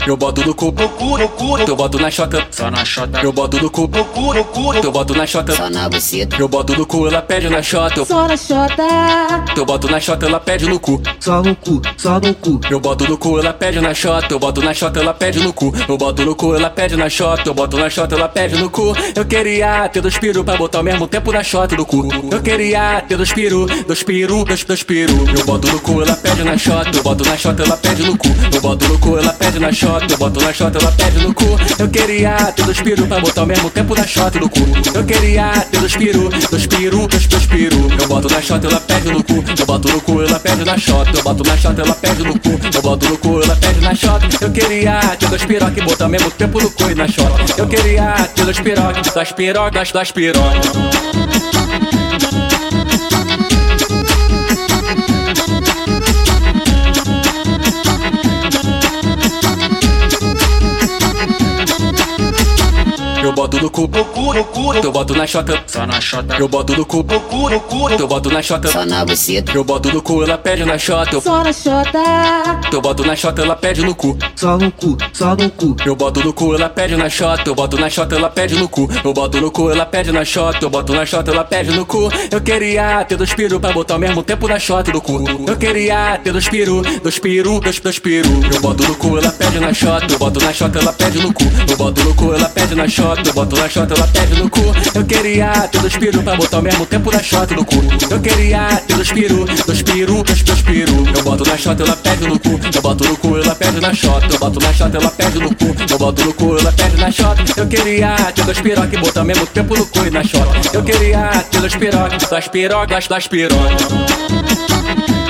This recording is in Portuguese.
Eu boto no cu, eu boto na chota, só na chota. eu boto no cu, eu boto na chota, Só na buceta. eu boto no cu, ela pede na chota, Só na chota. eu boto na chota, ela pede no cu. Só no cu, só no cu. Eu boto no cu, ela pede na chota, eu boto na chota, ela pede no cu. Eu boto no cu, ela pede na chota, eu boto na chota, ela pede no cu. Eu queria ter dois piru pra botar ao mesmo tempo na chota do cu. Eu queria ter dois piru. Eu boto no cu, ela pede na chota, eu boto na chota, ela pede no cu. Eu boto no cu, ela pede na chota, eu boto na chota, ela pede no cu. Eu queria ter dois piru pra botar ao mesmo tempo na chota do cu. Eu queria ter dois piru. Eu boto na chota, ela pede no cu. Eu boto no cu, ela pede na chota, eu boto na chota, ela pede no cu. Eu boto no cu, ela pede na chota. Eu queria ter dois piroca e botar ao mesmo tempo no cu e na chota. Eu queria ter dois piroca, das pirocas. Eu boto no cu, eu boto na chota, Só na chota. eu boto no cu, eu boto na chota, Só na buceta. eu boto no cu, ela pede na chota, Só na chota. eu boto na chota, ela pede no cu. Só no cu, só no cu. Eu boto no cu, ela pede na chota, eu boto na chota, ela pede no cu. Eu boto no cu, ela pede na chota, eu boto na chota, ela pede no cu. Eu queria ter dois piru pra botar ao mesmo tempo na chota do cu. Eu queria ter dois piru. Eu boto no cu, ela pede na chota, eu boto na chota, ela pede no cu. Eu boto no cu, ela pede na chota, eu boto na chota, ela pede no cu. Eu queria ter dois piru pra botar ao mesmo tempo na chota do cu. Eu queria ter dois piru. Eu boto na chota, ela pede no cu. Eu boto no cu, ela pede na chota, eu boto na chota, ela pede no cu. Eu boto no cu, ela pede na chota. Eu queria ter dois piroca e botar ao mesmo tempo no cu e na chota. Eu queria ter dois piroca, das pirocas.